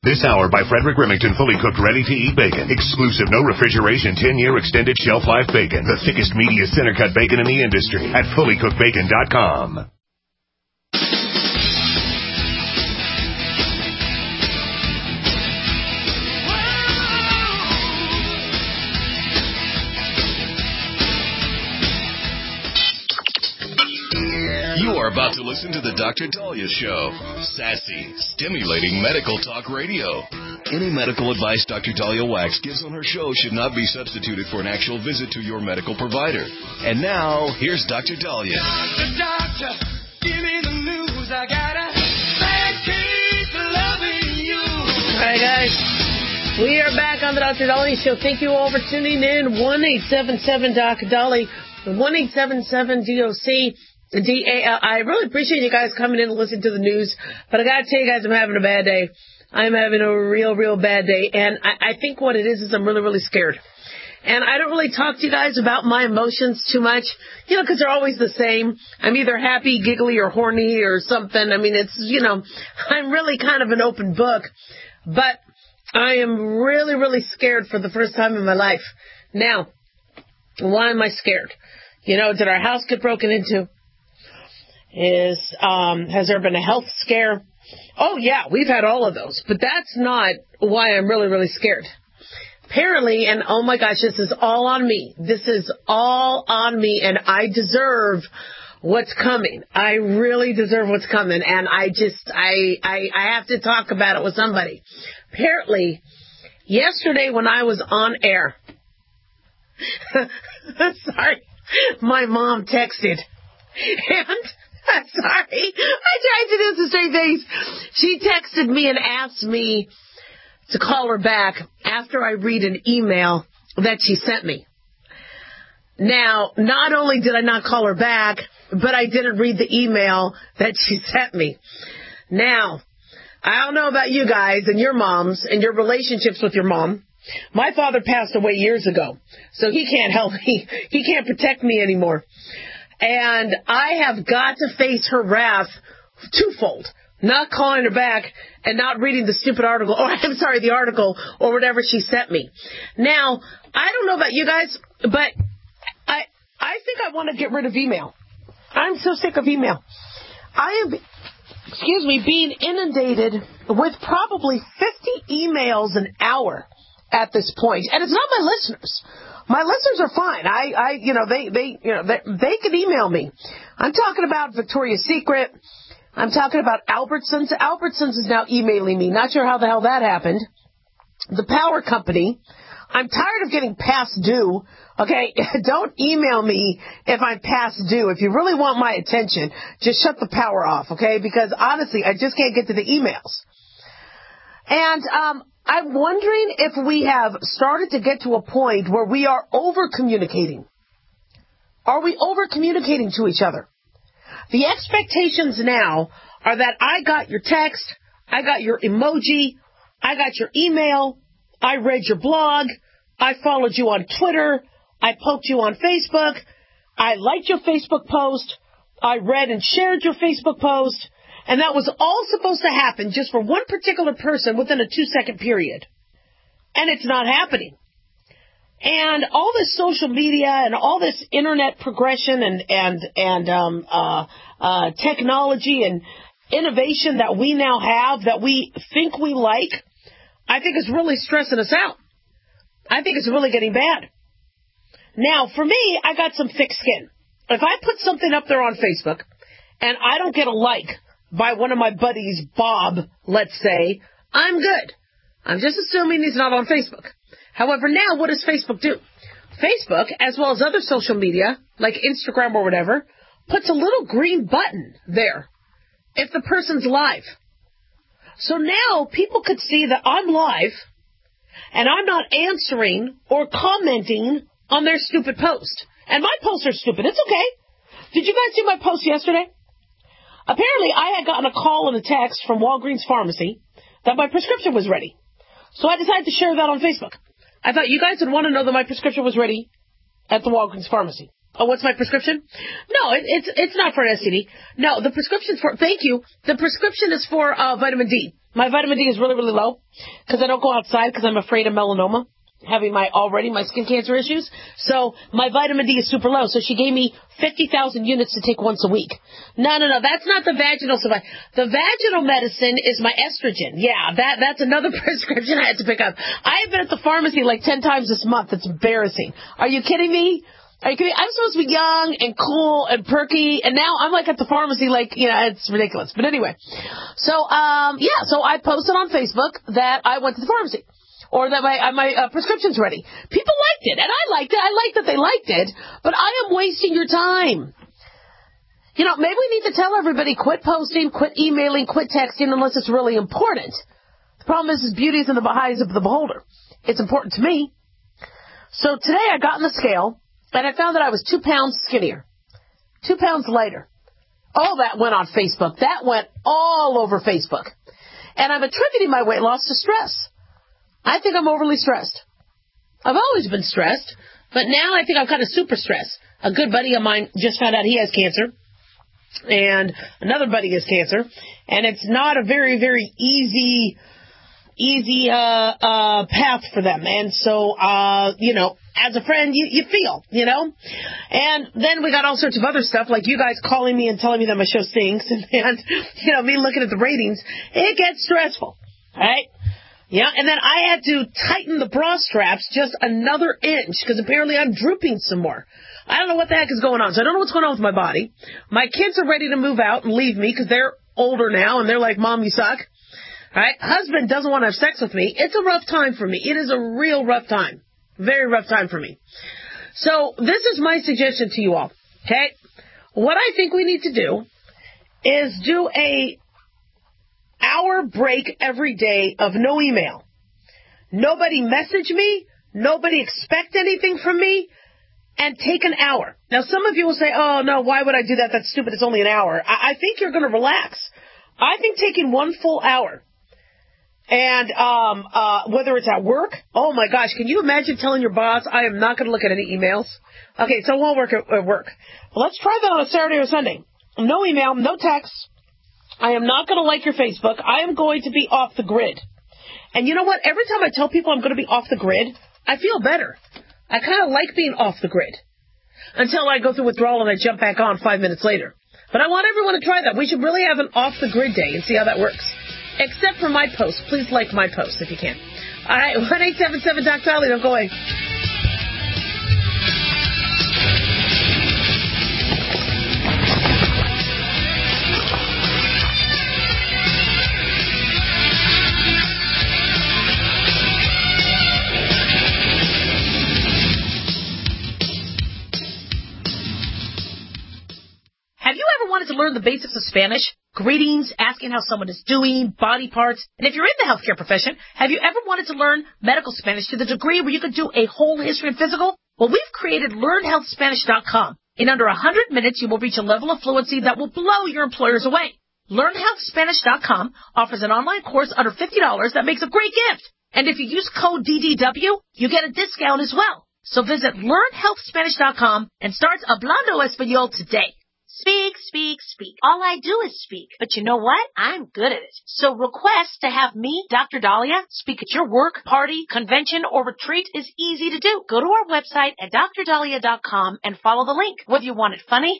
This hour by Frederick Remington, fully cooked, ready-to-eat bacon. Exclusive, no refrigeration, 10-year extended shelf life bacon. The thickest, meatiest center-cut bacon in the industry at fullycookedbacon.com. You are about to listen to the Dr. Daliah Show. Sassy, stimulating medical talk radio. Any medical advice Dr. Daliah Wax gives on her show should not be substituted for an actual visit to your medical provider. And now, here's Dr. Daliah. Doctor, give me the news. I gotta keep loving you. All right, guys. We are back on the Dr. Daliah Show. Thank you all for tuning in. 1-877-Dr. Daliah. 1-877-DOC. I really appreciate you guys coming in and listening to the news, but I gotta tell you guys, I'm having a bad day. I'm having a real bad day, and I think what it is I'm really scared. And I don't really talk to you guys about my emotions too much, because they're always the same. I'm either happy, giggly, or horny, or something. I mean, it's, I'm really kind of an open book, but I am really scared for the first time in my life. Now, why am I scared? Did our house get broken into? Has there been a health scare? Oh, yeah, we've had all of those. But that's not why I'm really scared. Apparently, and oh my gosh, this is all on me. This is all on me, and I deserve what's coming. I really deserve what's coming, and I have to talk about it with somebody. Apparently, yesterday when I was on air, sorry, my mom texted, and I'm sorry. I tried to do some straight face. She texted me and asked me to call her back after I read an email that she sent me. Now, not only did I not call her back, but I didn't read the email that she sent me. Now, I don't know about you guys and your moms and your relationships with your mom. My father passed away years ago, so he can't help me. He can't protect me anymore. And I have got to face her wrath twofold. Not calling her back and not reading the stupid article, the article or whatever she sent me. Now, I don't know about you guys, but I think I want to get rid of email. I'm so sick of email. I am, being inundated with probably 50 emails an hour at this point. And it's not my listeners. My listeners are fine. They can email me. I'm talking about Victoria's Secret. I'm talking about Albertsons. Albertsons is now emailing me. Not sure how the hell that happened. The power company. I'm tired of getting past due. Okay, don't email me if I'm past due. If you really want my attention, just shut the power off, okay? Because honestly, I just can't get to the emails. And I'm wondering if we have started to get to a point where we are over-communicating. Are we over-communicating to each other? The expectations now are that I got your text, I got your emoji, I got your email, I read your blog, I followed you on Twitter, I poked you on Facebook, I liked your Facebook post, I read and shared your Facebook post, and that was all supposed to happen just for one particular person within a 2-second period. And it's not happening. And all this social media and all this internet progression and technology and innovation that we now have that we think we like, I think is really stressing us out. I think it's really getting bad. Now, for me, I got some thick skin. If I put something up there on Facebook and I don't get a like by one of my buddies, Bob, let's say, I'm good. I'm just assuming he's not on Facebook. However, now what does Facebook do? Facebook, as well as other social media, like Instagram or whatever, puts a little green button there if the person's live. So now people could see that I'm live and I'm not answering or commenting on their stupid post. And my posts are stupid. It's okay. Did you guys see my post yesterday? Apparently, I had gotten a call and a text from Walgreens Pharmacy that my prescription was ready. So I decided to share that on Facebook. I thought you guys would want to know that my prescription was ready at the Walgreens Pharmacy. Oh, what's my prescription? No, it's not for an STD. No, the prescription's for, thank you, the prescription is for vitamin D. My vitamin D is really, really low because I don't go outside because I'm afraid of melanoma, having my skin cancer issues. So my vitamin D is super low. So she gave me 50,000 units to take once a week. No. That's not the vaginal supply. The vaginal medicine is my estrogen. Yeah, that's another prescription I had to pick up. I have been at the pharmacy like 10 times this month. It's embarrassing. Are you kidding me? I'm supposed to be young and cool and perky, and now I'm like at the pharmacy it's ridiculous. But anyway, so I posted on Facebook that I went to the pharmacy, or that my prescription's ready. People liked it, and I liked it. I liked that they liked it, but I am wasting your time. Maybe we need to tell everybody, quit posting, quit emailing, quit texting unless it's really important. The problem is beauty is in the eyes of the beholder. It's important to me. So today I got on the scale, and I found that I was 2 pounds skinnier, 2 pounds lighter. All that went on Facebook. That went all over Facebook. And I'm attributing my weight loss to stress. I think I'm overly stressed. I've always been stressed, but now I think I'm kind of super stressed. A good buddy of mine just found out he has cancer, and another buddy has cancer, and it's not a very, very easy path for them. And so, as a friend, you feel, And then we got all sorts of other stuff, like you guys calling me and telling me that my show stinks, and me looking at the ratings. It gets stressful, right? Yeah, and then I had to tighten the bra straps just another inch, because apparently I'm drooping some more. I don't know what the heck is going on, so I don't know what's going on with my body. My kids are ready to move out and leave me, because they're older now, and they're like, Mom, you suck. Right? Husband doesn't want to have sex with me. It's a rough time for me. It is a real rough time. Very rough time for me. So this is my suggestion to you all. Okay? What I think we need to do is do a hour break every day of no email. Nobody message me. Nobody expect anything from me. And take an hour. Now, some of you will say, oh, no, why would I do that? That's stupid. It's only an hour. I think you're going to relax. I think taking 1 full hour, and whether it's at work, oh my gosh, can you imagine telling your boss, I am not going to look at any emails? Okay, so it won't work at work. Well, let's try that on a Saturday or Sunday. No email, no text. I am not going to like your Facebook. I am going to be off the grid. And you know what? Every time I tell people I'm going to be off the grid, I feel better. I kind of like being off the grid until I go through withdrawal and I jump back on 5 minutes later. But I want everyone to try that. We should really have an off-the-grid day and see how that works. Except for my post. Please like my post if you can. All right, 1-877-DOC-DOLLY. Don't go away. Have you ever wanted to learn the basics of Spanish? Greetings, asking how someone is doing, body parts. And if you're in the healthcare profession, have you ever wanted to learn medical Spanish to the degree where you could do a whole history and physical? Well, we've created LearnHealthSpanish.com. In under 100 minutes, you will reach a level of fluency that will blow your employers away. LearnHealthSpanish.com offers an online course under $50 that makes a great gift. And if you use code DDW, you get a discount as well. So visit LearnHealthSpanish.com and start Hablando Español today. Speak, speak, speak. All I do is speak. But you know what? I'm good at it. So request to have me, Dr. Dahlia, speak at your work, party, convention, or retreat is easy to do. Go to our website at drdahlia.com and follow the link. Whether you want it funny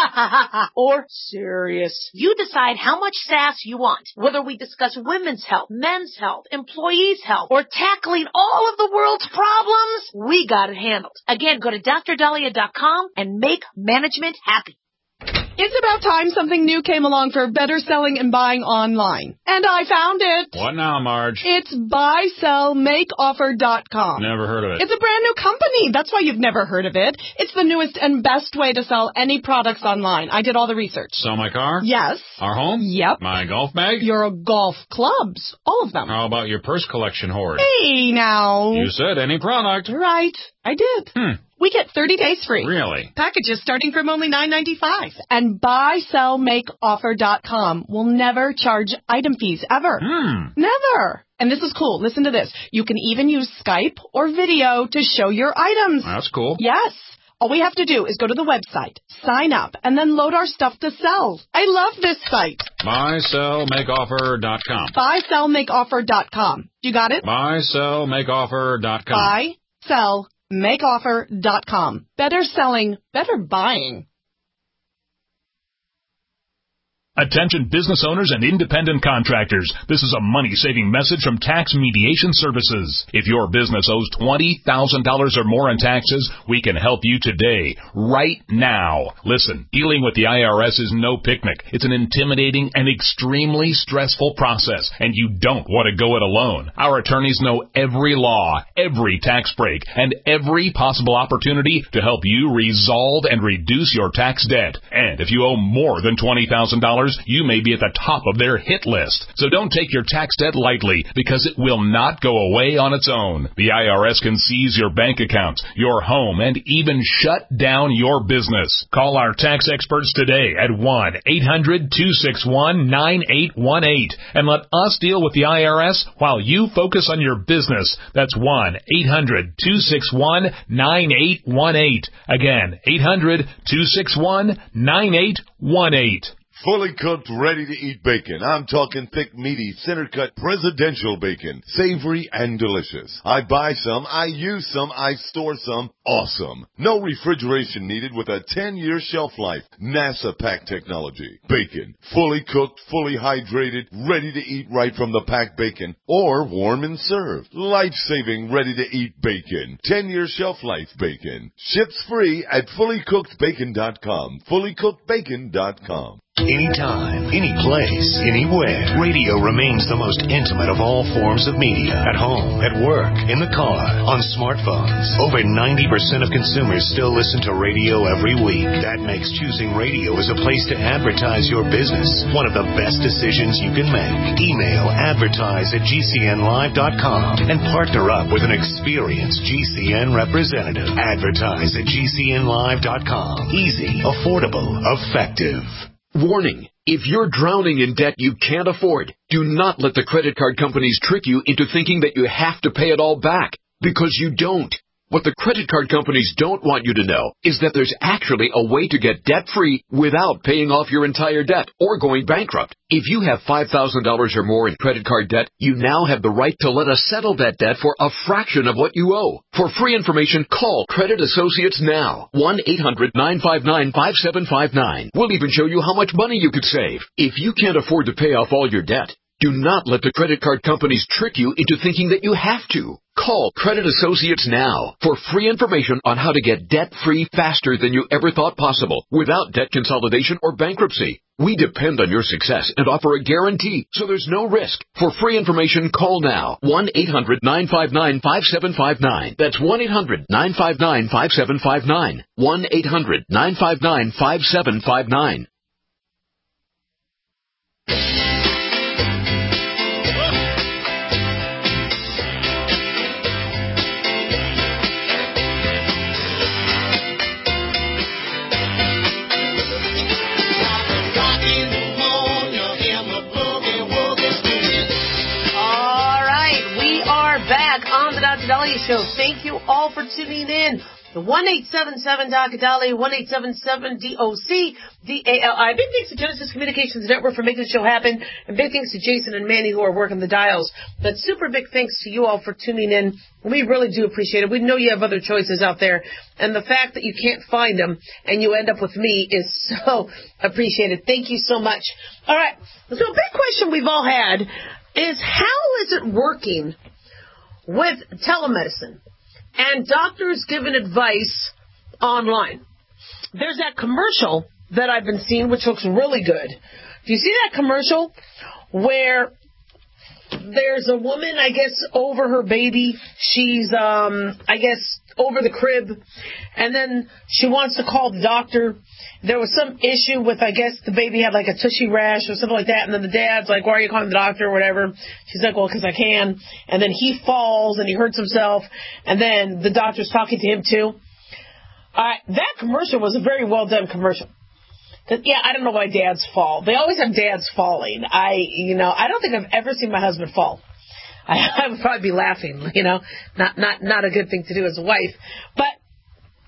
or serious, you decide how much sass you want. Whether we discuss women's health, men's health, employees' health, or tackling all of the world's problems, we got it handled. Again, go to drdahlia.com and make management happy. It's about time something new came along for better selling and buying online. And I found it. What now, Marge? It's buysellmakeoffer.com. Never heard of it. It's a brand new company. That's why you've never heard of it. It's the newest and best way to sell any products online. I did all the research. Sell my car? Yes. Our home? Yep. My golf bag? Your golf clubs. All of them. How about your purse collection hoard? Hey, now. You said any product. Right. I did. We get 30 days free. Really? Packages starting from only $9.95. And buysellmakeoffer.com will never charge item fees, ever. Never. And this is cool. Listen to this. You can even use Skype or video to show your items. That's cool. Yes. All we have to do is go to the website, sign up, and then load our stuff to sell. I love this site. BuySellMakeOffer.com. BuySellMakeOffer.com. You got it? BuySellMakeOffer.com. BuySellMakeOffer.com. Better selling, better buying. Attention business owners and independent contractors. This is a money-saving message from Tax Mediation Services. If your business owes $20,000 or more in taxes, we can help you today, right now. Listen, dealing with the IRS is no picnic. It's an intimidating and extremely stressful process, and you don't want to go it alone. Our attorneys know every law, every tax break, and every possible opportunity to help you resolve and reduce your tax debt. And if you owe more than $20,000, you may be at the top of their hit list. So don't take your tax debt lightly, because it will not go away on its own. The IRS can seize your bank accounts, your home, and even shut down your business. Call our tax experts today at 1-800-261-9818 and let us deal with the IRS while you focus on your business. That's 1-800-261-9818. Again, 800-261-9818. Fully cooked, ready-to-eat bacon. I'm talking thick, meaty, center-cut presidential bacon. Savory and delicious. I buy some, I use some, I store some. Awesome. No refrigeration needed with a 10-year shelf life. NASA pack technology. Bacon. Fully cooked, fully hydrated, ready to eat right from the packed bacon. Or warm and served. Life-saving, ready-to-eat bacon. 10-year shelf life bacon. Ships free at fullycookedbacon.com. Fullycookedbacon.com. Anytime, any place, anywhere, radio remains the most intimate of all forms of media. At home, at work, in the car, on smartphones. Over 90% of consumers still listen to radio every week. That makes choosing radio as a place to advertise your business one of the best decisions you can make. Email advertise@gcnlive.com and partner up with an experienced GCN representative. Advertise at gcnlive.com. Easy, affordable, effective. Warning. If you're drowning in debt you can't afford, do not let the credit card companies trick you into thinking that you have to pay it all back, because you don't. What the credit card companies don't want you to know is that there's actually a way to get debt-free without paying off your entire debt or going bankrupt. If you have $5,000 or more in credit card debt, you now have the right to let us settle that debt for a fraction of what you owe. For free information, call Credit Associates now. 1-800-959-5759. We'll even show you how much money you could save. If you can't afford to pay off all your debt, do not let the credit card companies trick you into thinking that you have to. Call Credit Associates now for free information on how to get debt-free faster than you ever thought possible without debt consolidation or bankruptcy. We depend on your success and offer a guarantee, so there's no risk. For free information, call now. 1-800-959-5759. That's 1-800-959-5759. 1-800-959-5759. Dahlia Show. Thank you all for tuning in. The 1-877-Dr. Dahlia, 1-877-DOC-DALI. Big thanks to Genesis Communications Network for making the show happen, and big thanks to Jason and Manny who are working the dials. But super big thanks to you all for tuning in. We really do appreciate it. We know you have other choices out there, and the fact that you can't find them and you end up with me is so appreciated. Thank you so much. All right. So a big question we've all had is, how is it working with telemedicine and doctors giving advice online? There's that commercial that I've been seeing, which looks really good. Do you see that commercial where there's a woman, I guess, over her baby? She's, I guess, over the crib, and then she wants to call the doctor. There was some issue with, I guess, the baby had like a tushy rash or something like that, and then the dad's like, why are you calling the doctor or whatever? She's like, well, because I can. And then he falls and he hurts himself, and then the doctor's talking to him too. That commercial was a very well done commercial. Yeah, I don't know why dads fall. They always have dads falling. I don't think I've ever seen my husband fall. I would probably be laughing, not a good thing to do as a wife. But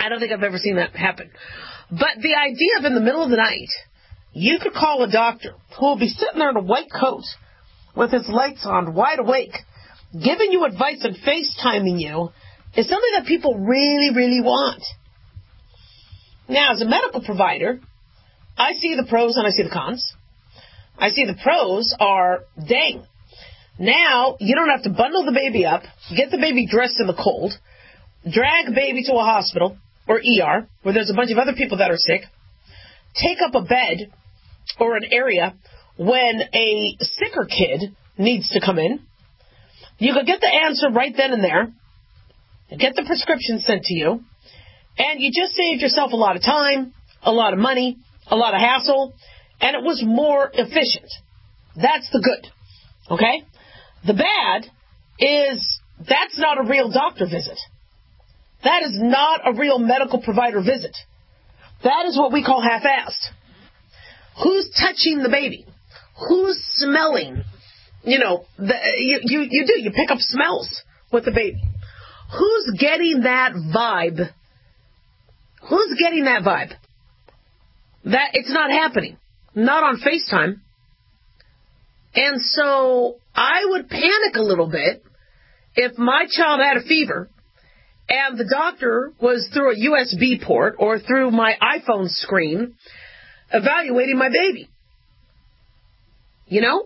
I don't think I've ever seen that happen. But the idea of in the middle of the night, you could call a doctor who will be sitting there in a white coat with his lights on, wide awake, giving you advice and FaceTiming you is something that people really, really want. Now, as a medical provider, I see the pros and I see the cons. I see the pros are, dang, now you don't have to bundle the baby up, get the baby dressed in the cold, drag a baby to a hospital or ER where there's a bunch of other people that are sick, take up a bed or an area when a sicker kid needs to come in. You could get the answer right then and there, get the prescription sent to you, and you just saved yourself a lot of time, a lot of money, a lot of hassle, and it was more efficient. That's the good, okay? The bad is that's not a real doctor visit. That is not a real medical provider visit. That is what we call half-assed. Who's touching the baby? Who's smelling? You know, you pick up smells with the baby. Who's getting that vibe? Who's getting that vibe? That it's not happening. Not on FaceTime. And so I would panic a little bit if my child had a fever and the doctor was through a USB port or through my iPhone screen evaluating my baby. You know?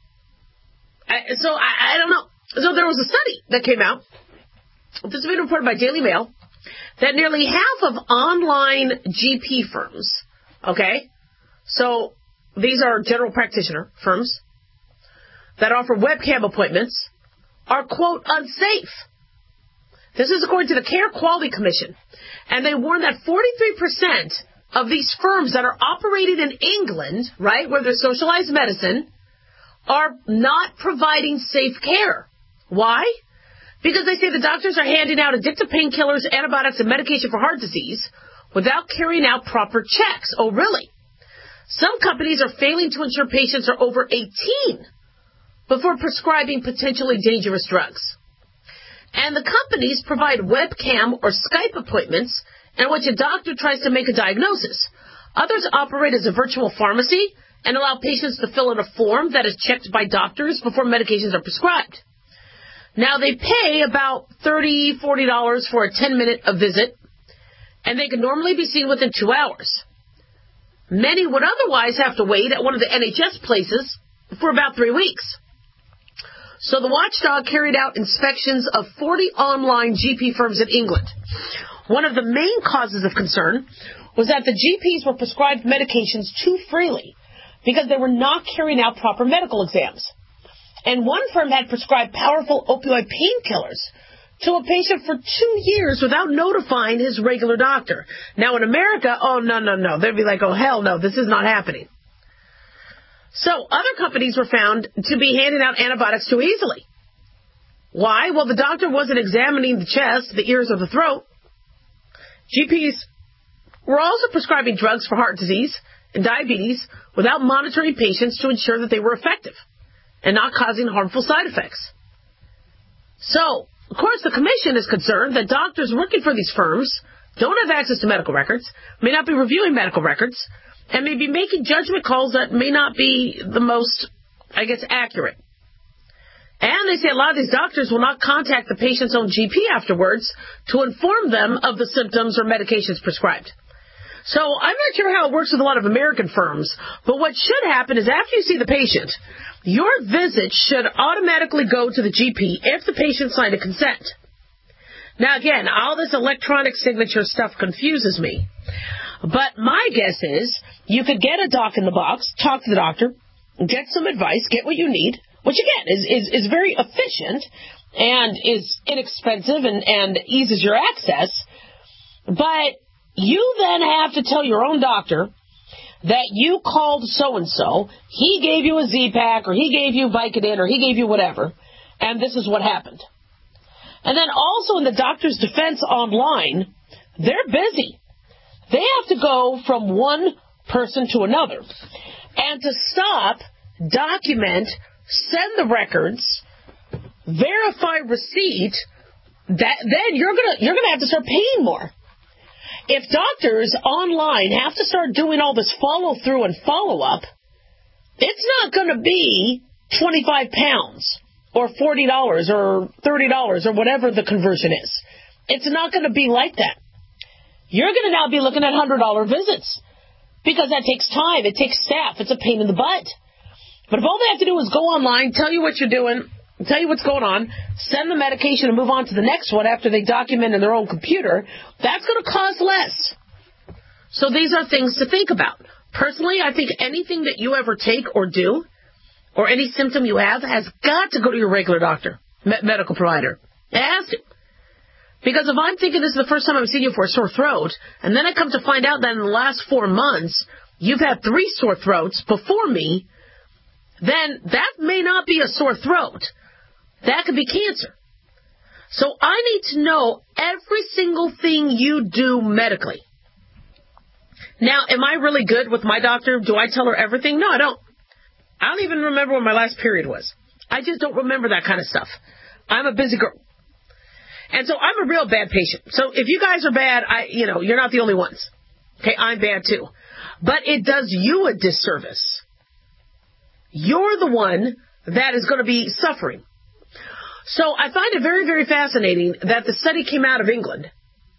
I don't know. So there was a study that came out. This has been reported by Daily Mail that nearly half of online GP firms, okay, so these are general practitioner firms that offer webcam appointments, are, quote, unsafe. This is according to the Care Quality Commission. And they warn that 43% of these firms that are operating in England, right, where there's socialized medicine, are not providing safe care. Why? Because they say the doctors are handing out addictive painkillers, antibiotics, and medication for heart disease without carrying out proper checks. Oh, really? Some companies are failing to ensure patients are over 18 before prescribing potentially dangerous drugs. And the companies provide webcam or Skype appointments in which a doctor tries to make a diagnosis. Others operate as a virtual pharmacy and allow patients to fill in a form that is checked by doctors before medications are prescribed. Now, they pay about $30, $40 for a 10-minute visit, and they can normally be seen within 2 hours. Many would otherwise have to wait at one of the NHS places for about 3 weeks. So the watchdog carried out inspections of 40 online GP firms in England. One of the main causes of concern was that the GPs were prescribed medications too freely because they were not carrying out proper medical exams. And one firm had prescribed powerful opioid painkillers to a patient for 2 years without notifying his regular doctor. Now, in America, oh, no. They'd be like, oh, hell no, this is not happening. So other companies were found to be handing out antibiotics too easily. Why? Well, the doctor wasn't examining the chest, the ears, or the throat. GPs were also prescribing drugs for heart disease and diabetes without monitoring patients to ensure that they were effective and not causing harmful side effects. So, of course, the commission is concerned that doctors working for these firms don't have access to medical records, may not be reviewing medical records, and may be making judgment calls that may not be the most, accurate. And they say a lot of these doctors will not contact the patient's own GP afterwards to inform them of the symptoms or medications prescribed. So I'm not sure how it works with a lot of American firms, but what should happen is after you see the patient, your visit should automatically go to the GP if the patient signed a consent. Now, again, all this electronic signature stuff confuses me. But my guess is you could get a doc in the box, talk to the doctor, get some advice, get what you need, which, again, is very efficient and is inexpensive and eases your access. But you then have to tell your own doctor that you called so-and-so, he gave you a Z-Pack, or he gave you Vicodin, or he gave you whatever, and this is what happened. And then also in the doctor's defense online, they're busy. They have to go from one person to another. And to stop, document, send the records, verify receipt, then you're gonna have to start paying more. if doctors online have to start doing all this follow-through and follow-up, it's not going to be 25 pounds or $40 or $30 or whatever the conversion is. It's not going to be like that. You're going to now be looking at $100 visits because that takes time. It takes staff. It's a pain in the butt. But if all they have to do is go online, tell you what you're doing, tell you what's going on, send the medication and move on to the next one after they document in their own computer, that's going to cost less. So these are things to think about. Personally, I think anything that you ever take or do, or any symptom you have, has got to go to your regular doctor, medical provider. It has to. Because if I'm thinking this is the first time I've seen you for a sore throat, and then I come to find out that in the last 4 months you've had 3 sore throats before me, then that may not be a sore throat. That could be cancer. So I need to know every single thing you do medically. Now, am I really good with my doctor? Do I tell her everything? No, I don't. I don't even remember when my last period was. I just don't remember that kind of stuff. I'm a busy girl. And so I'm a real bad patient. So if you guys are bad, you're not the only ones. Okay, I'm bad too. But it does you a disservice. You're the one that is going to be suffering. So I find it very, very fascinating that the study came out of England.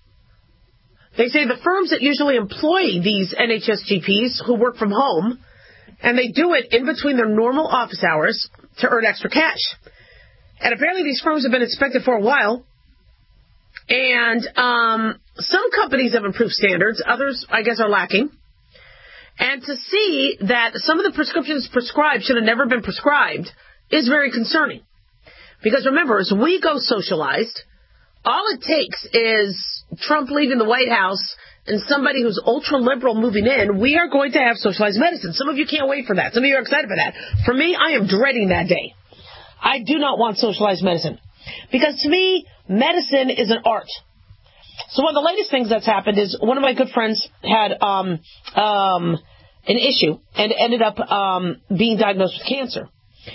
They say the firms that usually employ these NHS GPs who work from home, and they do it in between their normal office hours to earn extra cash. And apparently these firms have been inspected for a while. And some companies have improved standards. Others, I guess, are lacking. And to see that some of the prescriptions prescribed should have never been prescribed is very concerning. Because remember, as we go socialized, all it takes is Trump leaving the White House and somebody who's ultra-liberal moving in. We are going to have socialized medicine. Some of you can't wait for that. Some of you are excited for that. For me, I am dreading that day. I do not want socialized medicine. Because to me, medicine is an art. So one of the latest things that's happened is one of my good friends had an issue and ended up being diagnosed with cancer.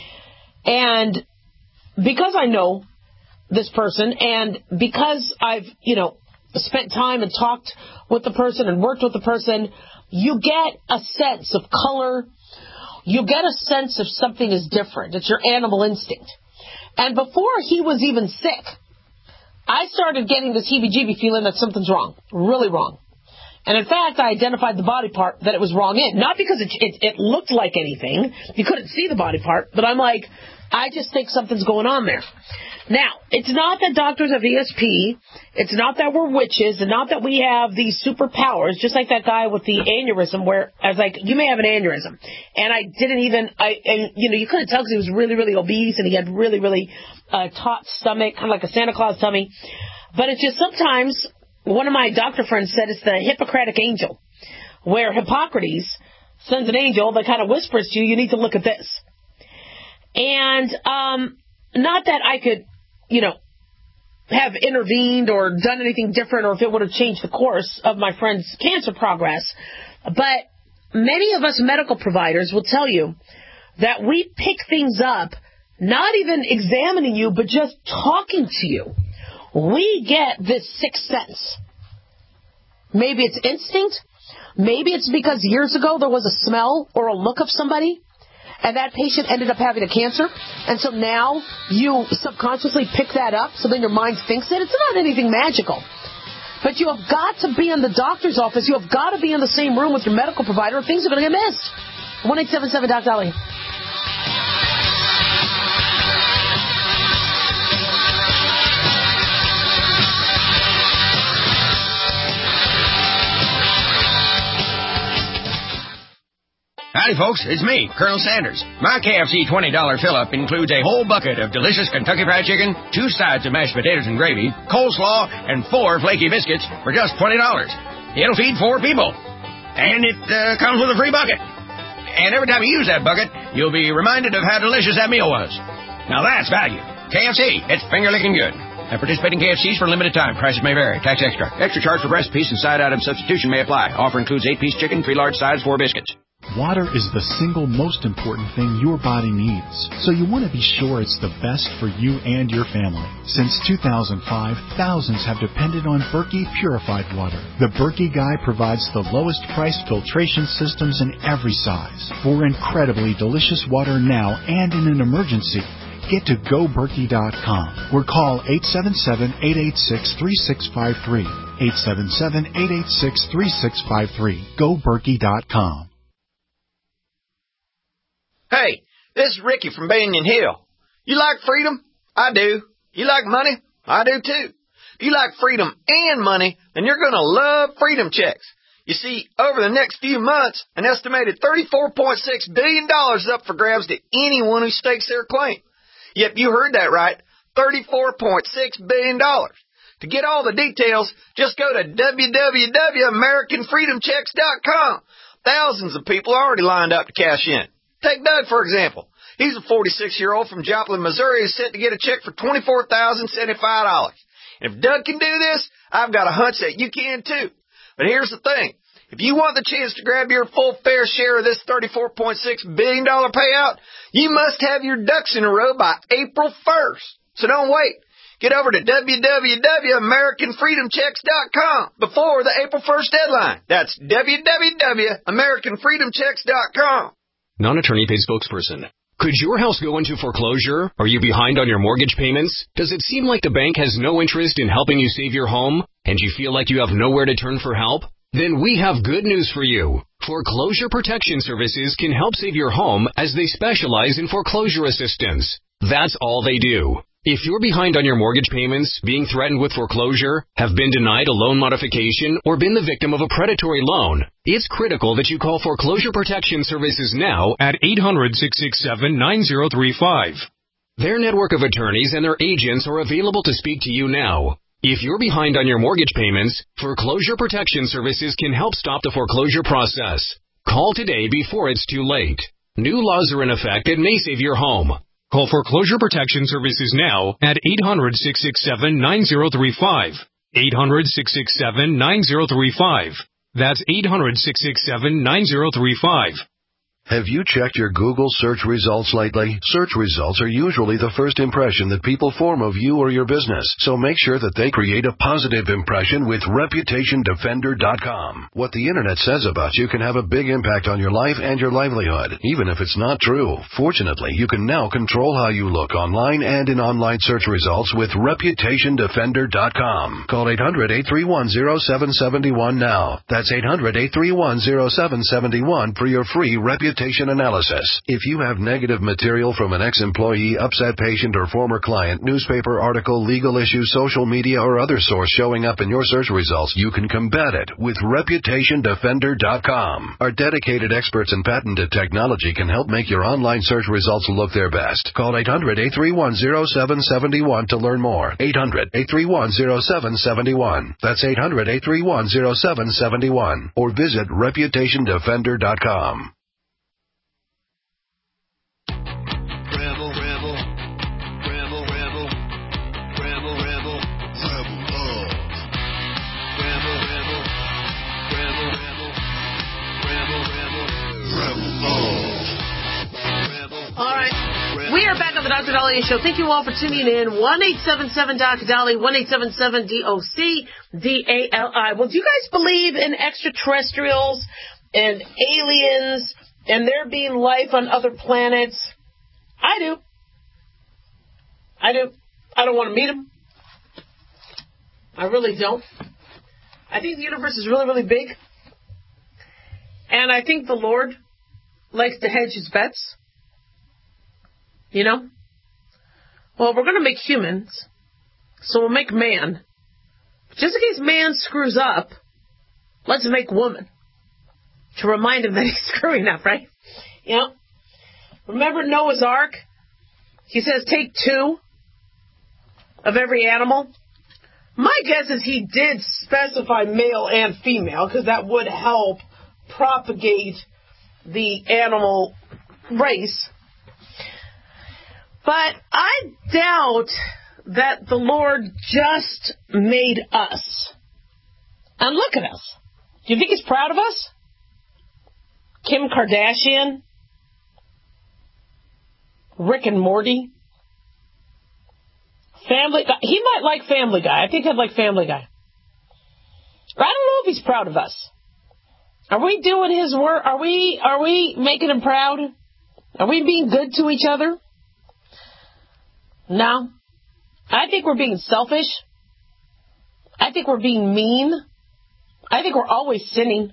And because I know this person and because I've, spent time and talked with the person and worked with the person, you get a sense of color. You get a sense of something is different. It's your animal instinct. And before he was even sick, I started getting this heebie-jeebie feeling that something's wrong, really wrong. And in fact, I identified the body part that it was wrong in. Not because it looked like anything. You couldn't see the body part. But I'm like, I just think something's going on there. Now, it's not that doctors have ESP. It's not that we're witches. And not that we have these superpowers. Just like that guy with the aneurysm where I was like, you may have an aneurysm. And I didn't even, you couldn't tell because he was really, really obese and he had really, really taut stomach, kind of like a Santa Claus tummy. But it's just sometimes, one of my doctor friends said it's the Hippocratic angel, where Hippocrates sends an angel that kind of whispers to you, you need to look at this. And not that I could, have intervened or done anything different or if it would have changed the course of my friend's cancer progress, but many of us medical providers will tell you that we pick things up, not even examining you, but just talking to you. We get this sixth sense. Maybe it's instinct. Maybe it's because years ago there was a smell or a look of somebody and that patient ended up having a cancer. And so now you subconsciously pick that up so then your mind thinks it. It's not anything magical. But you have got to be in the doctor's office. You have got to be in the same room with your medical provider or things are going to get missed. 1-877-DOC-DOLLY. Howdy, folks. It's me, Colonel Sanders. My KFC $20 fill-up includes a whole bucket of delicious Kentucky Fried Chicken, 2 sides of mashed potatoes and gravy, coleslaw, and 4 flaky biscuits for just $20. It'll feed 4 people. And it comes with a free bucket. And every time you use that bucket, you'll be reminded of how delicious that meal was. Now that's value. KFC, it's finger-licking good. At participating KFCs for a limited time. Prices may vary. Tax extra. Extra charge for breast piece and side item substitution may apply. Offer includes 8-piece chicken, 3 large sides, 4 biscuits. Water is the single most important thing your body needs, so you want to be sure it's the best for you and your family. Since 2005, thousands have depended on Berkey purified water. The Berkey Guy provides the lowest priced filtration systems in every size. For incredibly delicious water now and in an emergency, get to GoBerkey.com or call 877-886-3653. 877-886-3653. GoBerkey.com. Hey, this is Ricky from Banyan Hill. You like freedom? I do. You like money? I do too. If you like freedom and money, then you're going to love Freedom Checks. You see, over the next few months, an estimated $34.6 billion is up for grabs to anyone who stakes their claim. Yep, you heard that right. $34.6 billion. To get all the details, just go to www.americanfreedomchecks.com. Thousands of people already lined up to cash in. Take Doug, for example. He's a 46-year-old from Joplin, Missouri who's set to get a check for $24,075. And if Doug can do this, I've got a hunch that you can too. But here's the thing. If you want the chance to grab your full fair share of this $34.6 billion payout, you must have your ducks in a row by April 1st. So don't wait. Get over to www.americanfreedomchecks.com before the April 1st deadline. That's www.americanfreedomchecks.com. Non-attorney paid spokesperson. Could your house go into foreclosure? Are you behind on your mortgage payments? Does it seem like the bank has no interest in helping you save your home, and you feel like you have nowhere to turn for help? Then we have good news for you. Foreclosure Protection Services can help save your home as they specialize in foreclosure assistance. That's all they do. If you're behind on your mortgage payments, being threatened with foreclosure, have been denied a loan modification, or been the victim of a predatory loan, it's critical that you call Foreclosure Protection Services now at 800-667-9035. Their network of attorneys and their agents are available to speak to you now. If you're behind on your mortgage payments, Foreclosure Protection Services can help stop the foreclosure process. Call today before it's too late. New laws are in effect that may save your home. Call Foreclosure Protection Services now at 800-667-9035. 800-667-9035. That's 800-667-9035. Have you checked your Google search results lately? Search results are usually the first impression that people form of you or your business, so make sure that they create a positive impression with ReputationDefender.com. What the internet says about you can have a big impact on your life and your livelihood, even if it's not true. Fortunately, you can now control how you look online and in online search results with ReputationDefender.com. Call 800-831-0771 now. That's 800-831-0771 for your free reputation analysis. If you have negative material from an ex-employee, upset patient, or former client, newspaper article, legal issue, social media, or other source showing up in your search results, you can combat it with ReputationDefender.com. Our dedicated experts in patented technology can help make your online search results look their best. Call 800-831-0771 to learn more. 800-831-0771. That's 800-831-0771. Or visit ReputationDefender.com. All right. We are back on the Dr. Daliah Show. Thank you all for tuning in. 1-877-Dr. Dali, 1-877-DOC-DALI. Well, do you guys believe in extraterrestrials and aliens and there being life on other planets? I do. I don't want to meet them. I really don't. I think the universe is really, really big. And I think the Lord likes to hedge his bets. You know? Well, we're going to make humans, so we'll make man. Just in case man screws up, let's make woman. To remind him that he's screwing up, right? You know? Remember Noah's Ark? He says take 2 of every animal. My guess is he did specify male and female, because that would help propagate the animal race. But I doubt that the Lord just made us. And look at us. Do you think he's proud of us? Kim Kardashian, Rick and Morty, Family Guy. He might like Family Guy. I think I'd like Family Guy. I don't know if he's proud of us. Are we doing his work? Are we making him proud? Are we being good to each other? No. I think we're being selfish. I think we're being mean. I think we're always sinning.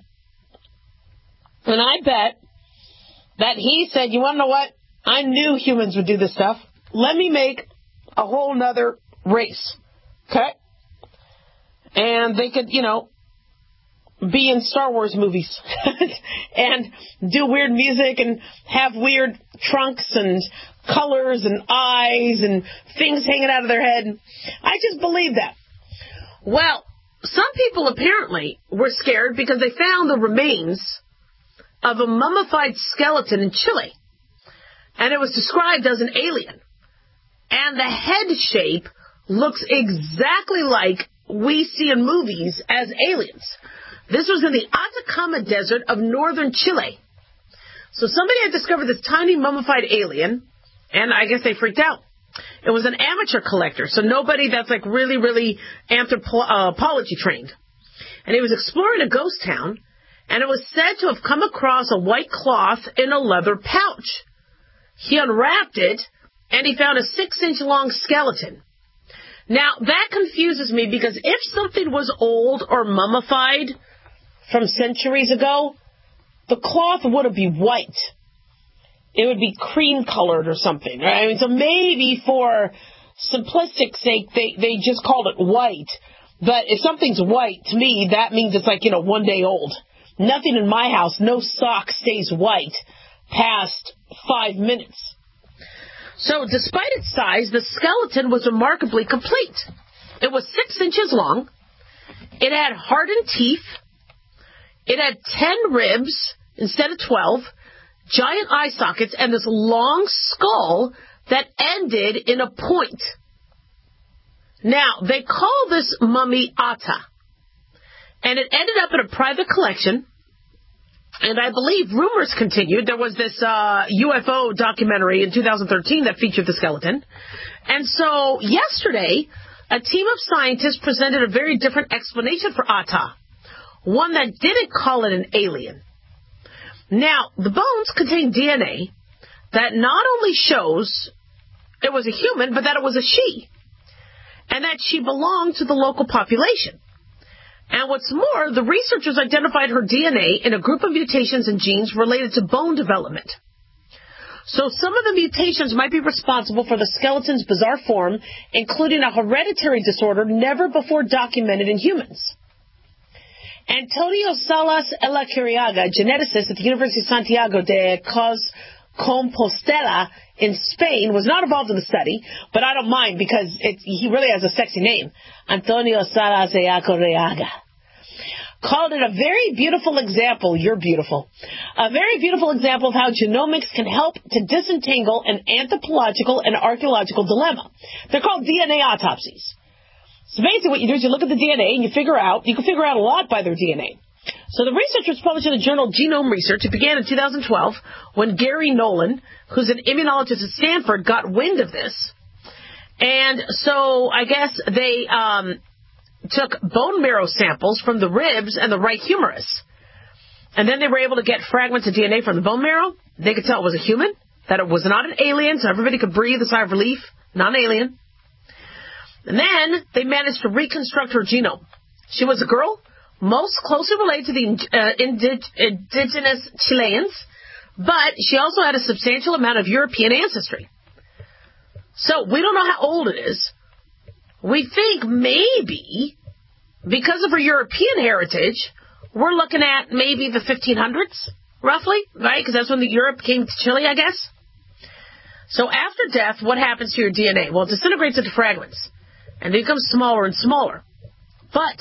And I bet that he said, you want to know what? I knew humans would do this stuff. Let me make a whole nother race. Okay? And they could, be in Star Wars movies and do weird music and have weird trunks and colors and eyes and things hanging out of their head. I just believe that. Well, some people apparently were scared because they found the remains of a mummified skeleton in Chile. And it was described as an alien. And the head shape looks exactly like we see in movies as aliens. This was in the Atacama Desert of northern Chile. So somebody had discovered this tiny mummified alien, and I guess they freaked out. It was an amateur collector, so nobody that's like really, really anthropology trained. And he was exploring a ghost town, and it was said to have come across a white cloth in a leather pouch. He unwrapped it, and he found a 6-inch long skeleton. Now, that confuses me because if something was old or mummified from centuries ago, the cloth wouldn't be white. It would be cream-colored or something, right? I mean, so maybe for simplistic sake, they just called it white. But if something's white, to me, that means it's like, 1 day old. Nothing in my house, no sock stays white past 5 minutes. So despite its size, the skeleton was remarkably complete. It was 6 inches long. It had hardened teeth. It had 10 ribs instead of 12, giant eye sockets, and this long skull that ended in a point. Now, they call this mummy Ata, and it ended up in a private collection. And I believe rumors continued. There was this UFO documentary in 2013 that featured the skeleton. And so yesterday, a team of scientists presented a very different explanation for Ata, one that didn't call it an alien. Now, the bones contain DNA that not only shows it was a human, but that it was a she, and that she belonged to the local population. And what's more, the researchers identified her DNA in a group of mutations in genes related to bone development. So some of the mutations might be responsible for the skeleton's bizarre form, including a hereditary disorder never before documented in humans. Antonio Salas Elacuriaga, geneticist at the University of Santiago de Compostela in Spain, was not involved in the study, but I don't mind because he really has a sexy name. Antonio Salas Elacuriaga called it a very beautiful example. You're beautiful. A very beautiful example of how genomics can help to disentangle an anthropological and archaeological dilemma. They're called DNA autopsies. So basically what you do is you look at the DNA and you can figure out a lot by their DNA. So the researchers published in the journal Genome Research. It began in 2012 when Gary Nolan, who's an immunologist at Stanford, got wind of this. And so I guess they took bone marrow samples from the ribs and the right humerus. And then they were able to get fragments of DNA from the bone marrow. They could tell it was a human, that it was not an alien, so everybody could breathe a sigh of relief, not an alien. And then they managed to reconstruct her genome. She was a girl, most closely related to the indigenous Chileans, but she also had a substantial amount of European ancestry. So we don't know how old it is. We think maybe, because of her European heritage, we're looking at maybe the 1500s, roughly, right? Because that's when Europe came to Chile, I guess. So after death, what happens to your DNA? Well, it disintegrates into fragments, and it becomes smaller and smaller. But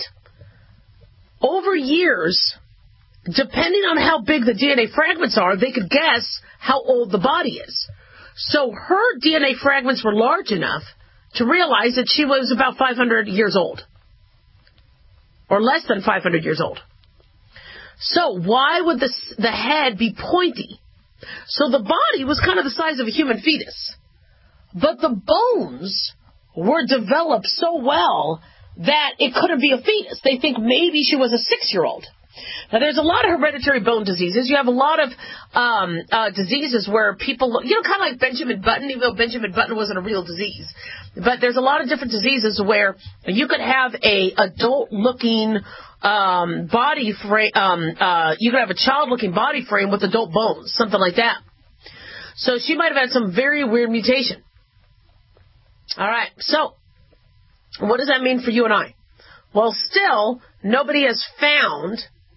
over years, depending on how big the DNA fragments are, they could guess how old the body is. So her DNA fragments were large enough to realize that she was about 500 years old, or less than 500 years old. So why would the head be pointy? So the body was kind of the size of a human fetus. But the bones were developed so well that it couldn't be a fetus. They think maybe she was a 6-year-old. Now, there's a lot of hereditary bone diseases. You have a lot of diseases where people, kind of like Benjamin Button, even though Benjamin Button wasn't a real disease. But there's a lot of different diseases where you could have a adult-looking body frame. You could have a child-looking body frame with adult bones, something like that. So she might have had some very weird mutation. All right, so what does that mean for you and I? Well, still, nobody has found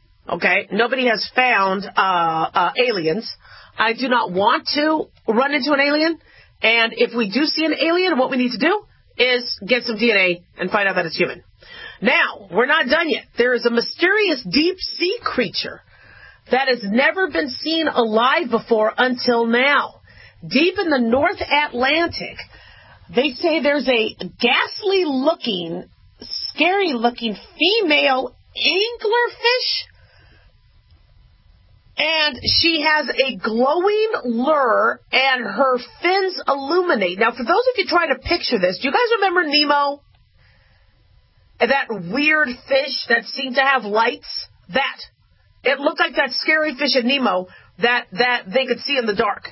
aliens. I do not want to run into an alien, and if we do see an alien, what we need to do is get some DNA and find out that it's human. Now, we're not done yet. There is a mysterious deep-sea creature that has never been seen alive before until now. Deep in the North Atlantic, they say there's a ghastly-looking, scary-looking female anglerfish, and she has a glowing lure, and her fins illuminate. Now, for those of you trying to picture this, do you guys remember Nemo? That weird fish that seemed to have lights? It looked like that scary fish in Nemo that they could see in the dark.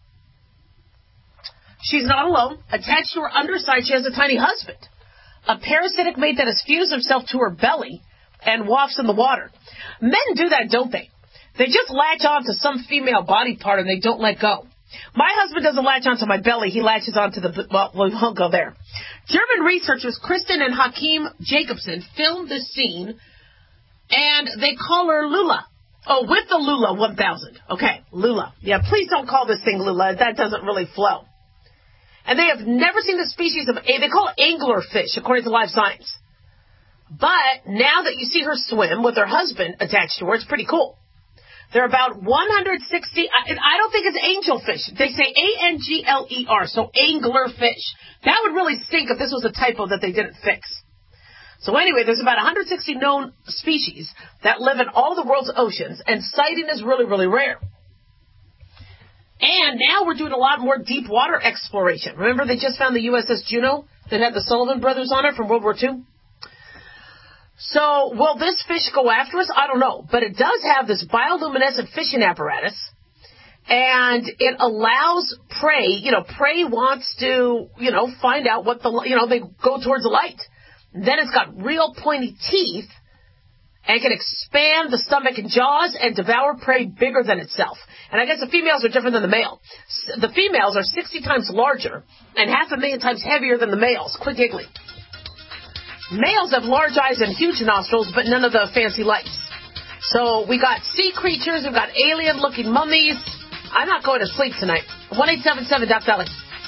She's not alone. Attached to her underside, she has a tiny husband, a parasitic mate that has fused himself to her belly and wafts in the water. Men do that, don't they? They just latch on to some female body part and they don't let go. My husband doesn't latch onto my belly. He latches onto we won't go there. German researchers Kristen and Hakim Jacobson filmed this scene, and they call her Lula. Oh, with the Lula 1000. Okay, Lula. Yeah, please don't call this thing Lula. That doesn't really flow. And they have never seen the species of, they call it anglerfish, according to Live Science. But now that you see her swim with her husband attached to her, it's pretty cool. They're about 160, I don't think it's angelfish. They say A-N-G-L-E-R, so anglerfish. That would really stink if this was a typo that they didn't fix. So anyway, there's about 160 known species that live in all the world's oceans, and sighting is really, really rare. And now we're doing a lot more deep water exploration. Remember they just found the USS Juno that had the Sullivan brothers on it from World War II? So, will this fish go after us? I don't know. But it does have this bioluminescent fishing apparatus, and it allows prey, prey wants to, find out what they go towards the light. Then it's got real pointy teeth and can expand the stomach and jaws and devour prey bigger than itself. And I guess the females are different than the male. The females are 60 times larger and 500,000 times heavier than the males. Quit giggling. Males have large eyes and huge nostrils, but none of the fancy lights. So we got sea creatures, we've got alien-looking mummies. I'm not going to sleep tonight. 1-877-DOC-DOLLY.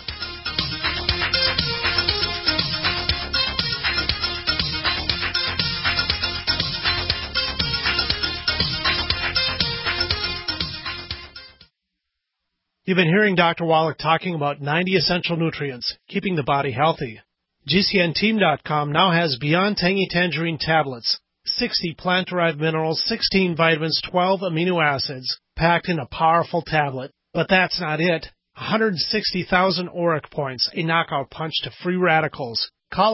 You've been hearing Dr. Wallach talking about 90 essential nutrients, keeping the body healthy. GCNteam.com now has Beyond Tangy Tangerine tablets, 60 plant-derived minerals, 16 vitamins, 12 amino acids, packed in a powerful tablet. But that's not it. 160,000 auric points, a knockout punch to free radicals. Call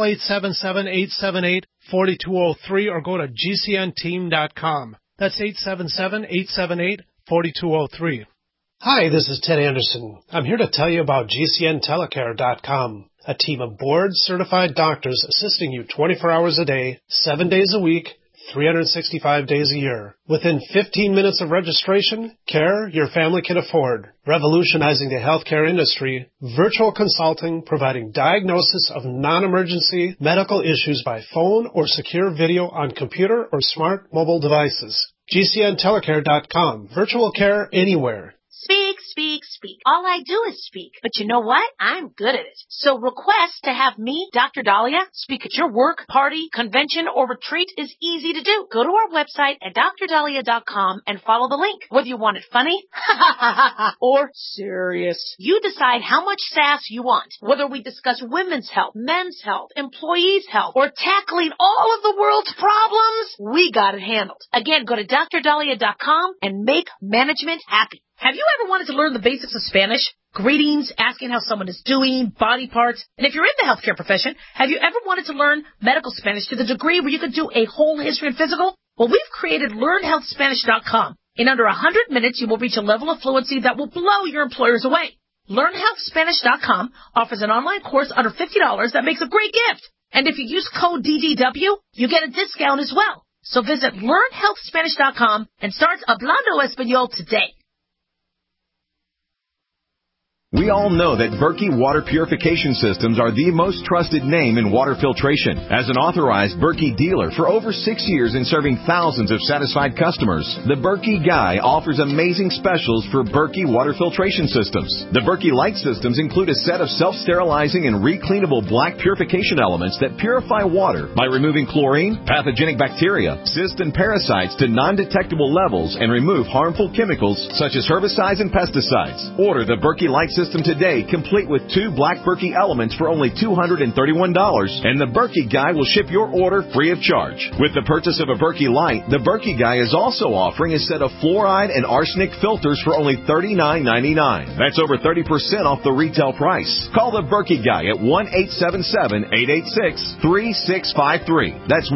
877-878-4203 or go to GCNteam.com. That's 877-878-4203. Hi, this is Ted Anderson. I'm here to tell you about GCNtelecare.com, a team of board-certified doctors assisting you 24 hours a day, 7 days a week, 365 days a year. Within 15 minutes of registration, care your family can afford. Revolutionizing the healthcare industry, virtual consulting providing diagnosis of non-emergency medical issues by phone or secure video on computer or smart mobile devices. GCNtelecare.com. Virtual care anywhere. Speak, speak, speak. All I do is speak. But you know what? I'm good at it. So request to have me, Dr. Dahlia, speak at your work, party, convention, or retreat is easy to do. Go to our website at drdahlia.com and follow the link. Whether you want it funny or serious, you decide how much sass you want. Whether we discuss women's health, men's health, employees' health, or tackling all of the world's problems, we got it handled. Again, go to drdahlia.com and make management happy. Have you ever wanted to learn the basics of Spanish? Greetings, asking how someone is doing, body parts. And if you're in the healthcare profession, have you ever wanted to learn medical Spanish to the degree where you could do a whole history and physical? Well, we've created LearnHealthSpanish.com. In under 100 minutes, you will reach a level of fluency that will blow your employers away. LearnHealthSpanish.com offers an online course under $50 that makes a great gift. And if you use code DGW, you get a discount as well. So visit LearnHealthSpanish.com and start Hablando Español today. We all know that Berkey Water Purification Systems are the most trusted name in water filtration. As an authorized Berkey dealer for over 6 years and serving thousands of satisfied customers, the Berkey Guy offers amazing specials for Berkey Water Filtration Systems. The Berkey Light Systems include a set of self-sterilizing and recleanable black purification elements that purify water by removing chlorine, pathogenic bacteria, cysts, and parasites to non-detectable levels and remove harmful chemicals such as herbicides and pesticides. Order the Berkey Light System today, complete with 2 black Berkey elements for only $231, and the Berkey Guy will ship your order free of charge. With the purchase of a Berkey Light, the Berkey Guy is also offering a set of fluoride and arsenic filters for only $39.99. That's over 30% off the retail price. Call the Berkey Guy at 1-877-886-3653. That's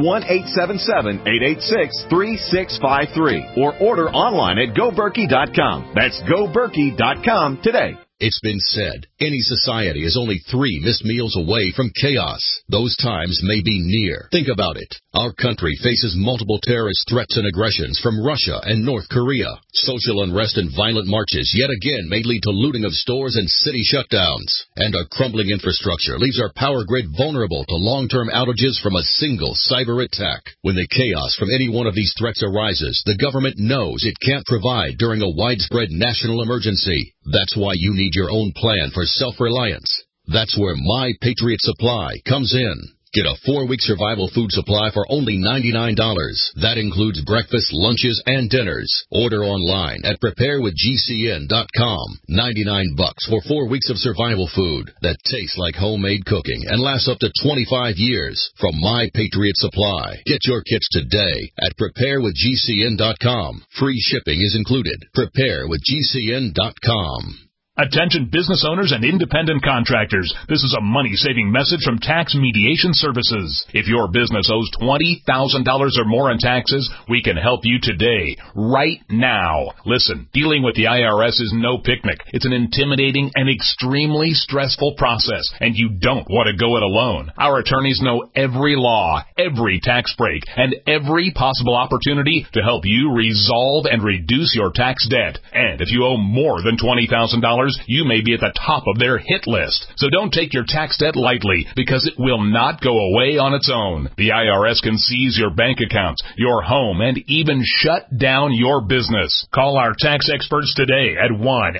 1-877-886-3653. Or order online at GoBerkey.com. That's GoBerkey.com today. It's been said, any society is only 3 missed meals away from chaos. Those times may be near. Think about it. Our country faces multiple terrorist threats and aggressions from Russia and North Korea. Social unrest and violent marches yet again may lead to looting of stores and city shutdowns. And a crumbling infrastructure leaves our power grid vulnerable to long-term outages from a single cyber attack. When the chaos from any one of these threats arises, the government knows it can't provide during a widespread national emergency. That's why you need your own plan for self-reliance. That's where My Patriot Supply comes in. Get a 4-week survival food supply for only $99. That includes breakfast, lunches, and dinners. Order online at preparewithgcn.com. $99 for 4 weeks of survival food that tastes like homemade cooking and lasts up to 25 years from My Patriot Supply. Get your kits today at preparewithgcn.com. Free shipping is included. Preparewithgcn.com. Attention business owners and independent contractors. This is a money-saving message from Tax Mediation Services. If your business owes $20,000 or more in taxes, we can help you today, right now. Listen, dealing with the IRS is no picnic. It's an intimidating and extremely stressful process, and you don't want to go it alone. Our attorneys know every law, every tax break, and every possible opportunity to help you resolve and reduce your tax debt. And if you owe more than $20,000, you may be at the top of their hit list. So don't take your tax debt lightly, because it will not go away on its own. The IRS can seize your bank accounts, your home, and even shut down your business. Call our tax experts today at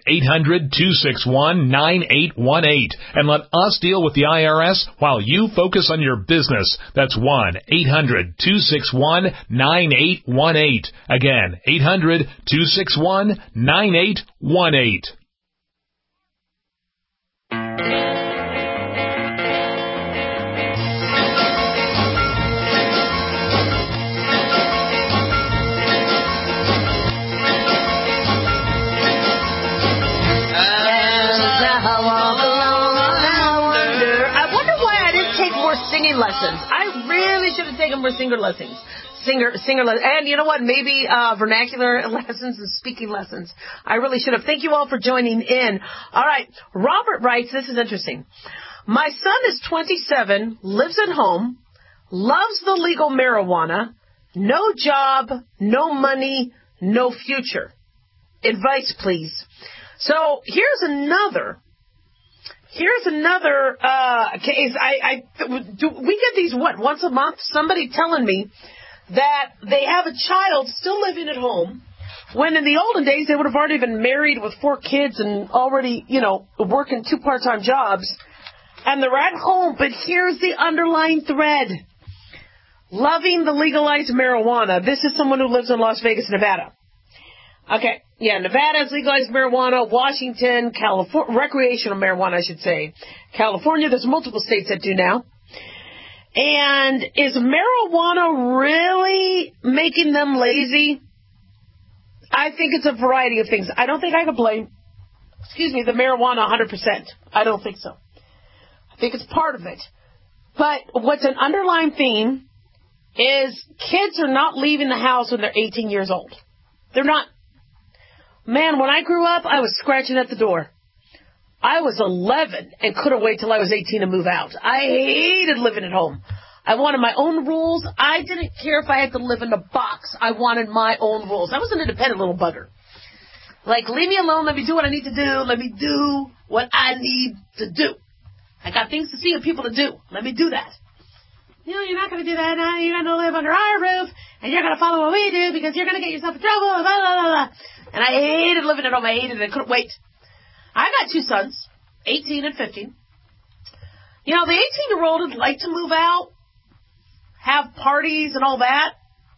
1-800-261-9818 and let us deal with the IRS while you focus on your business. That's 1-800-261-9818. Again, 800-261-9818. Lessons. I really should have taken more singer lessons. And you know what? Maybe vernacular lessons and speaking lessons. I really should have. Thank you all for joining in. All right. Robert writes, this is interesting. My son is 27, lives at home, loves the legal marijuana, no job, no money, no future. Advice, please. So here's another case. We get these, once a month? Somebody telling me that they have a child still living at home When in the olden days, they would have already been married with 4 kids and already, working 2 part-time jobs. And they're at home, but here's the underlying thread. Loving the legalized marijuana. This is someone who lives in Las Vegas, Nevada. Okay, yeah, Nevada has legalized marijuana. Washington, California, recreational marijuana, I should say. California, there's multiple states that do now. And is marijuana really making them lazy? I think it's a variety of things. I don't think I could blame, the marijuana 100%. I don't think so. I think it's part of it. But what's an underlying theme is kids are not leaving the house when they're 18 years old. They're not. Man, when I grew up, I was scratching at the door. I was 11 and couldn't wait till I was 18 to move out. I hated living at home. I wanted my own rules. I didn't care if I had to live in a box. I wanted my own rules. I was an independent little bugger. Like, leave me alone. Let me do what I need to do. Let me do what I need to do. I got things to see and people to do. Let me do that. You're not going to do that now. You're going to live under our roof, and you're going to follow what we do because you're going to get yourself in trouble, blah, blah, blah, blah. And I hated living at home. I hated it. I couldn't wait. I got 2 sons, 18 and 15. The 18-year-old would like to move out, have parties and all that,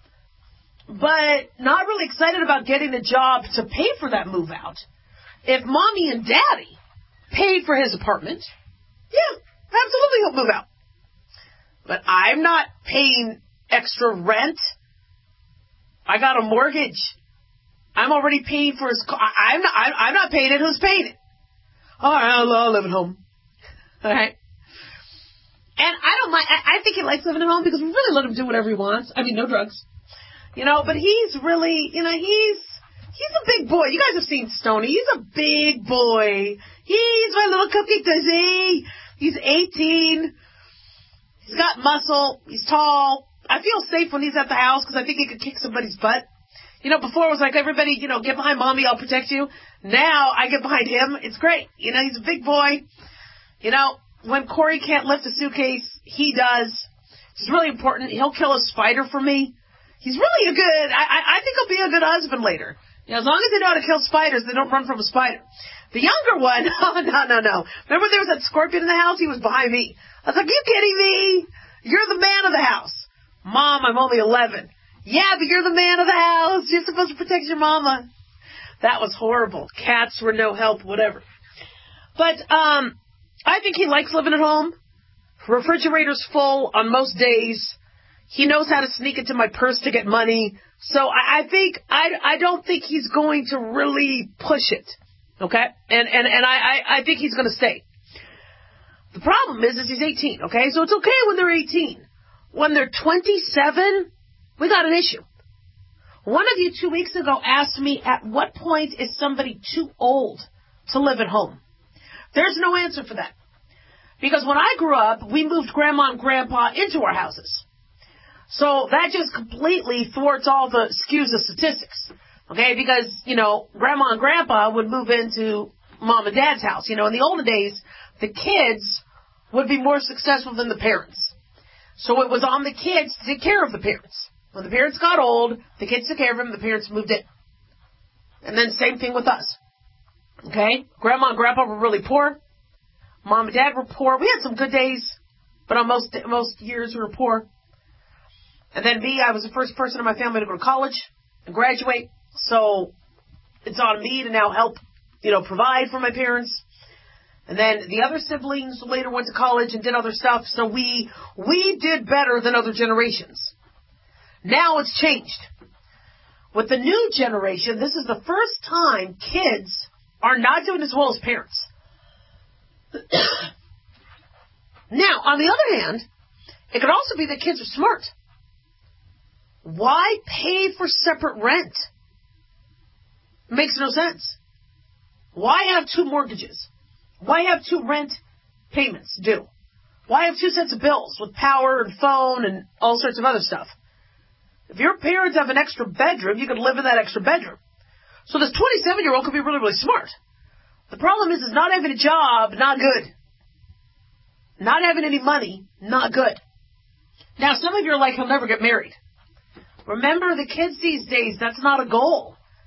but not really excited about getting a job to pay for that move out. If mommy and daddy paid for his apartment, yeah, absolutely he'll move out. But I'm not paying extra rent. I got a mortgage. I'm already paying for his car. I'm not paying it. Who's paying it? All right, I'll live at home. All right. And I don't mind. I think he likes living at home because we really let him do whatever he wants. I mean, no drugs. But he's really, he's a big boy. You guys have seen Stoney. He's a big boy. He's my little cupcake, does he? He's 18. He's got muscle. He's tall. I feel safe when he's at the house because I think he could kick somebody's butt. Before it was like everybody, get behind mommy, I'll protect you. Now I get behind him. It's great. He's a big boy. When Corey can't lift a suitcase, he does. It's really important. He'll kill a spider for me. He's really a good, I think he'll be a good husband later. As long as they know how to kill spiders, they don't run from a spider. The younger one, no. Remember there was that scorpion in the house? He was behind me. I was like, you kidding me? You're the man of the house. Mom, I'm only 11. Yeah, but you're the man of the house. You're supposed to protect your mama. That was horrible. Cats were no help, whatever. But I think he likes living at home. Refrigerator's full on most days. He knows how to sneak into my purse to get money. So I don't think he's going to really push it. Okay? And I think he's going to stay. The problem is he's 18, okay? So it's okay when they're 18. When they're 27, we got an issue. One of you 2 weeks ago asked me, at what point is somebody too old to live at home? There's no answer for that. Because when I grew up, we moved Grandma and Grandpa into our houses. So that just completely thwarts all the skews of statistics. Okay? Because, Grandma and Grandpa would move into Mom and Dad's house. In the olden days, the kids would be more successful than the parents. So it was on the kids to take care of the parents. When the parents got old, the kids took care of them, the parents moved in. And then same thing with us. Okay? Grandma and Grandpa were really poor. Mom and Dad were poor. We had some good days, but on most years we were poor. And then me, I was the first person in my family to go to college and graduate. So it's on me to now help, provide for my parents. And then the other siblings later went to college and did other stuff. So we did better than other generations. Now it's changed. With the new generation, this is the first time kids are not doing as well as parents. Now, on the other hand, it could also be that kids are smart. Why pay for separate rent? Makes no sense. Why have 2 mortgages? Why have 2 rent payments due? Why have 2 sets of bills with power and phone and all sorts of other stuff? If your parents have an extra bedroom, you could live in that extra bedroom. So this 27-year-old could be really, really smart. The problem is not having a job, not good. Not having any money, not good. Now, some of you are like, he'll never get married. Remember, the kids these days, that's not a goal.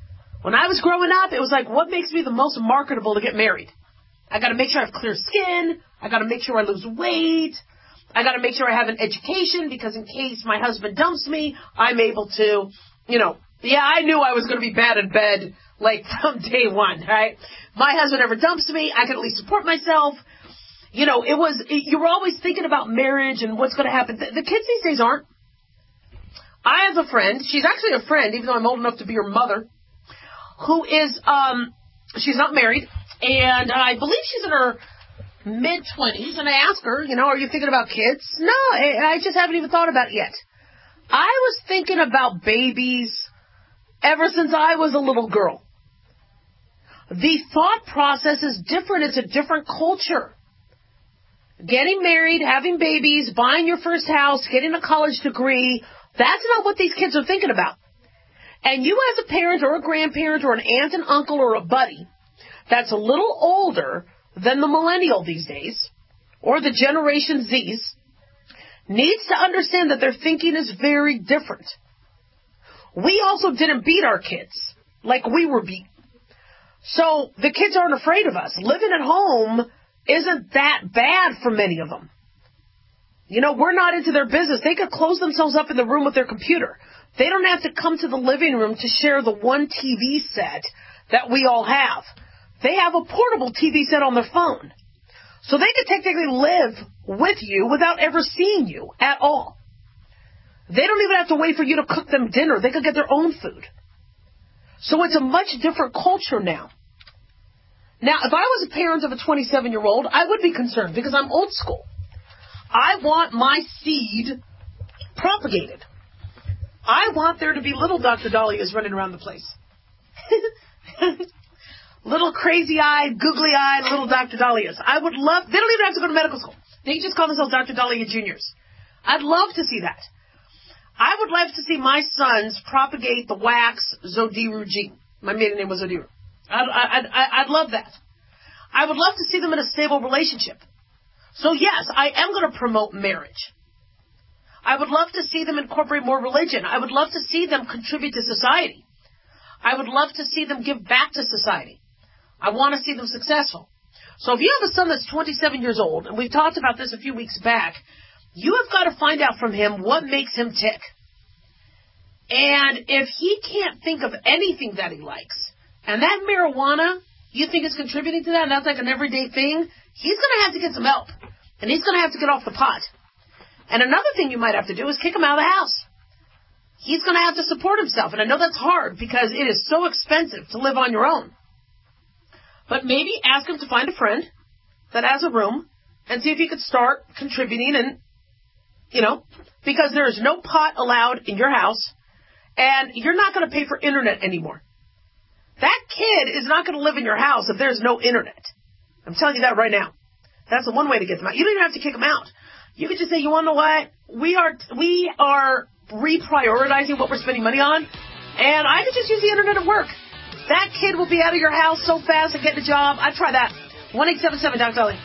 When I was growing up, it was like, what makes me the most marketable to get married? I got to make sure I have clear skin. I got to make sure I lose weight. I got to make sure I have an education because in case my husband dumps me, I'm able to, I knew I was going to be bad in bed like from day one, right? My husband ever dumps me, I can at least support myself. You were always thinking about marriage and what's going to happen. The kids these days aren't. I have a friend. She's actually a friend, even though I'm old enough to be her mother, who is, she's not married, and I believe she's in her mid-20s, and I asked her, are you thinking about kids? No, I just haven't even thought about it yet. I was thinking about babies ever since I was a little girl. The thought process is different. It's a different culture. Getting married, having babies, buying your first house, getting a college degree, that's not what these kids are thinking about. And you as a parent or a grandparent or an aunt and uncle or a buddy that's a little older than the millennial these days, or the Generation Zs, needs to understand that their thinking is very different. We also didn't beat our kids like we were beat. So the kids aren't afraid of us. Living at home isn't that bad for many of them. We're not into their business. They could close themselves up in the room with their computer. They don't have to come to the living room to share the one TV set that we all have. They have a portable TV set on their phone. So they could technically live with you without ever seeing you at all. They don't even have to wait for you to cook them dinner. They could get their own food. So it's a much different culture now. Now, if I was a parent of a 27-year-old, I would be concerned because I'm old school. I want my seed propagated. I want there to be little Dr. Dahlias running around the place. Little crazy-eyed, googly-eyed little Dr. Dahlias. I would love, they don't even have to go to medical school. They can just call themselves Dr. Dahlia Juniors. I'd love to see that. I would love to see my sons propagate the wax Zodiru gene. My maiden name was Zodiru. I'd love that. I would love to see them in a stable relationship. So yes, I am going to promote marriage. I would love to see them incorporate more religion. I would love to see them contribute to society. I would love to see them give back to society. I want to see them successful. So if you have a son that's 27 years old, and we've talked about this a few weeks back, you have got to find out from him what makes him tick. And if he can't think of anything that he likes, and that marijuana you think is contributing to that, and that's like an everyday thing, he's going to have to get some help. And he's going to have to get off the pot. And another thing you might have to do is kick him out of the house. He's going to have to support himself. And I know that's hard because it is so expensive to live on your own. But maybe ask him to find a friend that has a room and see if he could start contributing and, because there is no pot allowed in your house and you're not going to pay for internet anymore. That kid is not going to live in your house if there's no internet. I'm telling you that right now. That's the one way to get them out. You don't even have to kick them out. You could just say, you want to know what? We are reprioritizing what we're spending money on, and I could just use the internet at work. That kid will be out of your house so fast and get a job. I'd try that. 1-877 Dr. Dolly.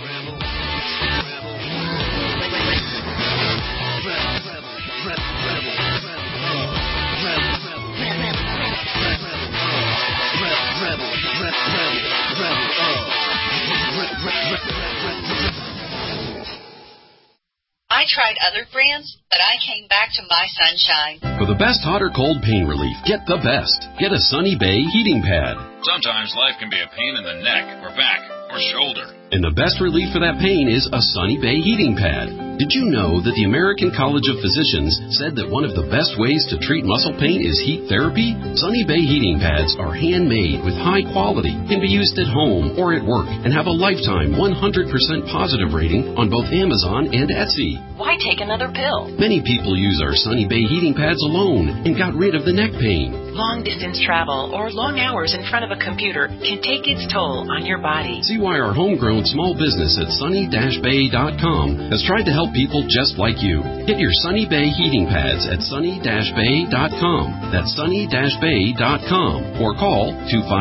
I tried other brands, but I came back to my Sunshine. For the best hot or cold pain relief, get the best. Get a Sunny Bay heating pad. Sometimes life can be a pain in the neck or back or shoulder. And the best relief for that pain is a Sunny Bay heating pad. Did you know that the American College of Physicians said that one of the best ways to treat muscle pain is heat therapy? Sunny Bay heating pads are handmade with high quality, can be used at home or at work, and have a lifetime 100% positive rating on both Amazon and Etsy. Why take another pill? Many people use our Sunny Bay heating pads alone and got rid of the neck pain. Long-distance travel or long hours in front of a computer can take its toll on your body. See why our homegrown small business at sunny-bay.com has tried to help people just like you. Get your Sunny Bay heating pads at sunny-bay.com. That's sunny-bay.com. Or call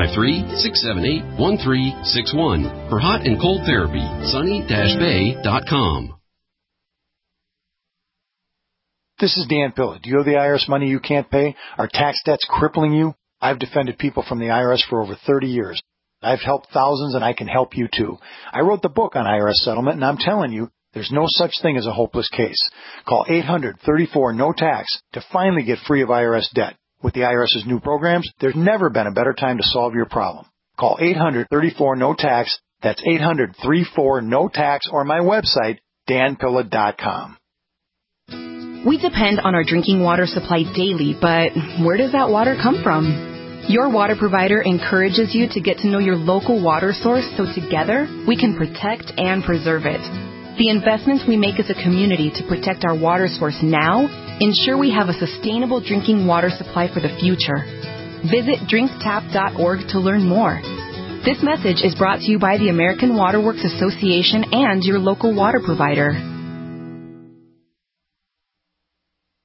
253-678-1361 for hot and cold therapy. sunny-bay.com. This is Dan Pilla. Do you owe the IRS money you can't pay? Are tax debts crippling you? I've defended people from the IRS for over 30 years. I've helped thousands, and I can help you too. I wrote the book on IRS settlement, and I'm telling you, there's no such thing as a hopeless case. Call 800-34-NO-TAX to finally get free of IRS debt. With the IRS's new programs, there's never been a better time to solve your problem. Call 800-34-NO-TAX. That's 800-34-NO-TAX, or my website, danpilla.com. We depend on our drinking water supply daily, but where does that water come from? Your water provider encourages you to get to know your local water source so together we can protect and preserve it. The investments we make as a community to protect our water source now ensure we have a sustainable drinking water supply for the future. Visit drinktap.org to learn more. This message is brought to you by the American Water Works Association and your local water provider.